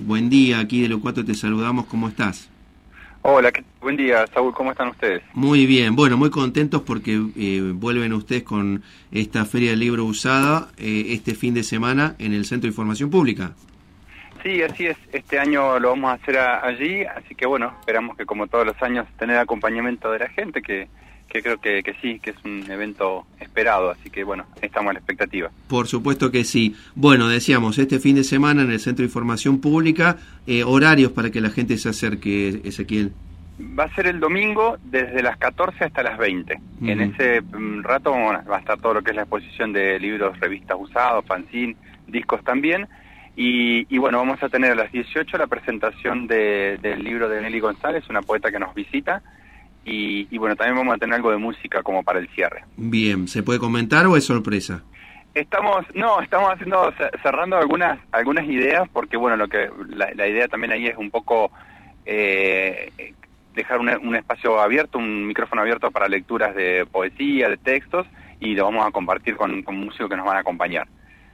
buen día, aquí de Lo4 te saludamos, ¿cómo estás? Hola, buen día, Saúl, ¿cómo están ustedes? Muy bien, bueno, muy contentos porque vuelven ustedes con esta Feria del Libro Usada este fin de semana en el Centro de Información Pública. Sí, así es, este año lo vamos a hacer allí, así que bueno, esperamos que como todos los años tener acompañamiento de la gente, que creo que sí, que es un evento esperado, así que bueno, estamos a la expectativa. Por supuesto que sí. Bueno, decíamos, este fin de semana en el Centro de Información Pública, horarios para que la gente se acerque, Ezequiel. Va a ser el domingo desde las 14 hasta las 20. En ese rato va a estar todo lo que es la exposición de libros, revistas usados, fanzine, discos también. Y bueno, vamos a tener a las 18 la presentación del libro de Nelly González, una poeta que nos visita. Y bueno, también vamos a tener algo de música como para el cierre. Bien, ¿se puede comentar o es sorpresa? Estamos cerrando algunas ideas, porque bueno, la idea también ahí es un poco dejar un espacio abierto, un micrófono abierto para lecturas de poesía, de textos, y lo vamos a compartir con músicos que nos van a acompañar.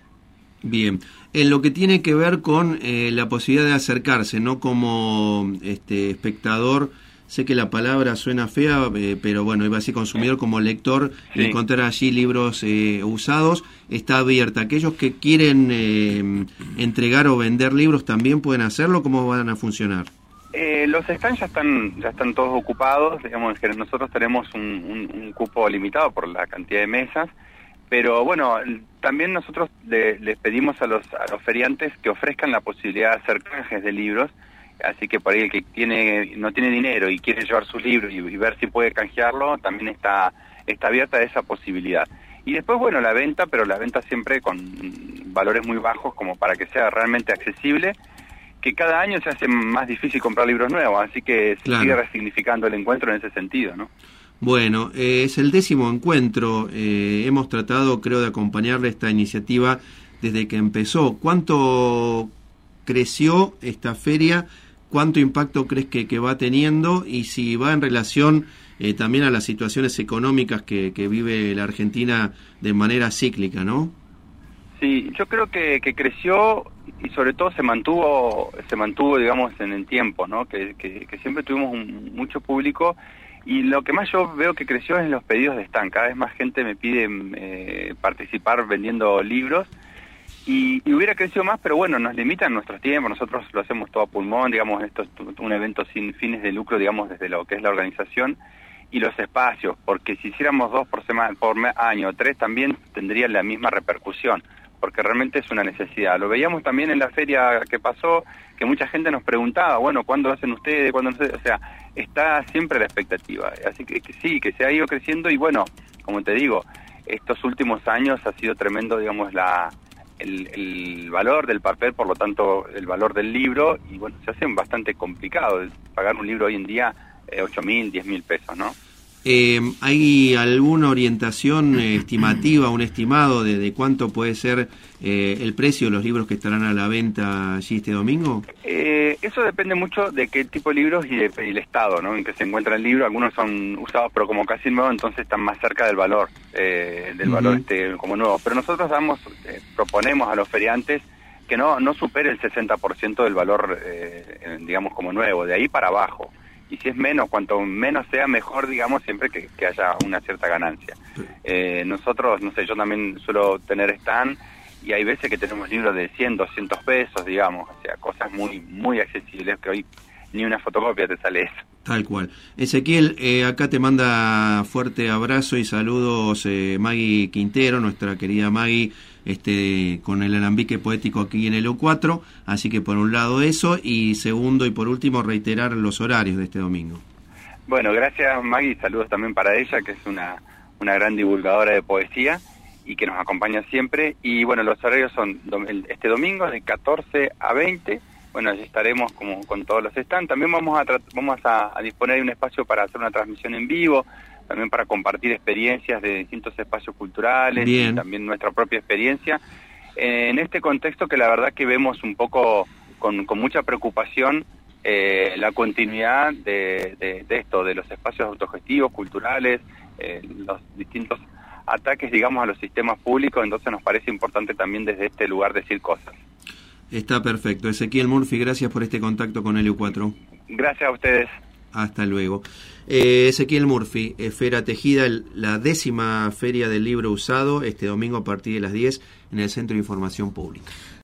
Bien, en lo que tiene que ver con la posibilidad de acercarse, no como espectador, sé que la palabra suena fea, pero bueno, iba a decir consumidor, como lector, sí. Encontrar allí libros usados, está abierta. Aquellos que quieren entregar o vender libros también pueden hacerlo. ¿Cómo van a funcionar? Los stands ya están todos ocupados, digamos que nosotros tenemos un cupo limitado por la cantidad de mesas, pero bueno, también nosotros les pedimos a los feriantes que ofrezcan la posibilidad de hacer canjes de libros, así que por ahí el que no tiene dinero y quiere llevar sus libros y ver si puede canjearlo, también está abierta esa posibilidad. Y después, bueno, la venta, pero la venta siempre con valores muy bajos como para que sea realmente accesible, que cada año se hace más difícil comprar libros nuevos, así que se sigue resignificando el encuentro en ese sentido, ¿no? Bueno, es el 10º encuentro, hemos tratado, creo, de acompañarle esta iniciativa desde que empezó. ¿Cuánto creció esta feria? ¿Cuánto impacto crees que va teniendo? Y si va en relación también a las situaciones económicas que vive la Argentina de manera cíclica, ¿no? Sí, yo creo que creció y sobre todo se mantuvo, digamos, en el tiempo, ¿no? Que siempre tuvimos mucho público, y lo que más yo veo que creció es los pedidos de stand. Cada vez más gente me pide participar vendiendo libros, y hubiera crecido más, pero bueno, nos limitan nuestros tiempos. Nosotros lo hacemos todo a pulmón, digamos, esto es un evento sin fines de lucro, digamos, desde lo que es la organización y los espacios, porque si hiciéramos 2 por año, 3 también tendría la misma repercusión, porque realmente es una necesidad. Lo veíamos también en la feria que pasó, que mucha gente nos preguntaba, bueno, ¿cuándo lo hacen ustedes? ¿Cuándo no sé? O sea, está siempre la expectativa. Así que sí, que se ha ido creciendo, y bueno, como te digo, estos últimos años ha sido tremendo, digamos, el valor del papel, por lo tanto, el valor del libro, y bueno, se hace bastante complicado pagar un libro hoy en día, 8.000, 10.000 pesos, ¿no? ¿Hay alguna orientación estimativa, un estimado de cuánto puede ser el precio de los libros que estarán a la venta allí este domingo? Eso depende mucho de qué tipo de libros y el estado, ¿no?, en que se encuentra el libro. Algunos son usados, pero como casi nuevos, entonces están más cerca del valor, valor como nuevo. Pero nosotros proponemos a los feriantes que no supere el 60% del valor, digamos, como nuevo, de ahí para abajo. Y si es menos, cuanto menos sea, mejor, digamos, siempre que haya una cierta ganancia. Nosotros, no sé, yo también suelo tener stand, y hay veces que tenemos libros de 100, 200 pesos, digamos, o sea, cosas muy, muy accesibles, que hoy ni una fotocopia te sale eso. Tal cual. Ezequiel, acá te manda fuerte abrazo y saludos Maggie Quintero, nuestra querida Maggie, con el alambique poético aquí en el Lo4, así que por un lado eso, y segundo y por último reiterar los horarios de este domingo. Bueno, gracias Maggie, saludos también para ella, que es una gran divulgadora de poesía y que nos acompaña siempre. Y bueno, los horarios son este domingo de 14 a 20. Bueno, allí estaremos como con todos los stands. También vamos a disponer de un espacio para hacer una transmisión en vivo, también para compartir experiencias de distintos espacios culturales. Bien. Y también nuestra propia experiencia. En este contexto que la verdad que vemos un poco con mucha preocupación la continuidad de esto, de los espacios autogestivos, culturales, los distintos ataques, digamos, a los sistemas públicos. Entonces nos parece importante también desde este lugar decir cosas. Está perfecto. Ezequiel Murphy, gracias por este contacto con Helio 4. Gracias a ustedes. Hasta luego. Ezequiel Murphy, Esfera Tejida, la 10ª Feria del Libro Usado, este domingo a partir de las 10 en el Centro de Información Pública.